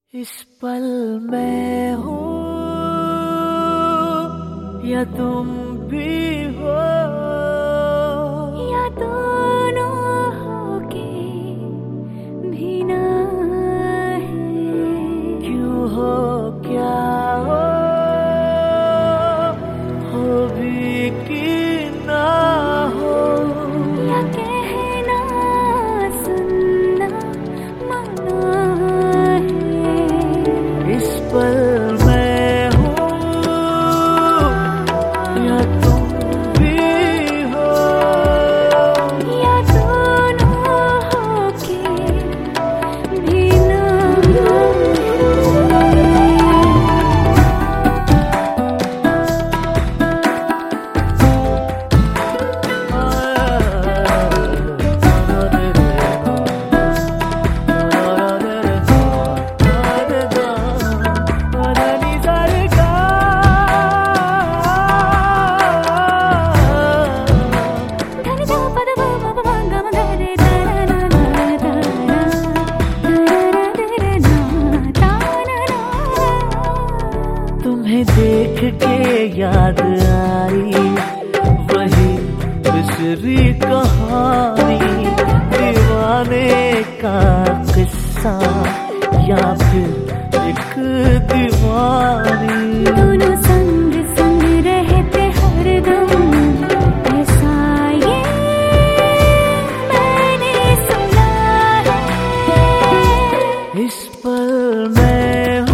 इस पल मैं हूँ या तुम भी हो, या दोनों होके भी ना है। क्यों हो क्या हो भी कि ना हो, या कहना सुनना मना है। इस पल मैं हूँ या तुम भी हो, या दोनों होके भी ना तुम्हें देख के याद आई वही बिसरी कहानी, दीवाने का किस्सा या फिर एक दीवानी। दोनों संग संग रहते हरदम, ऐसा ये मैंने सुना है। इस पल मैं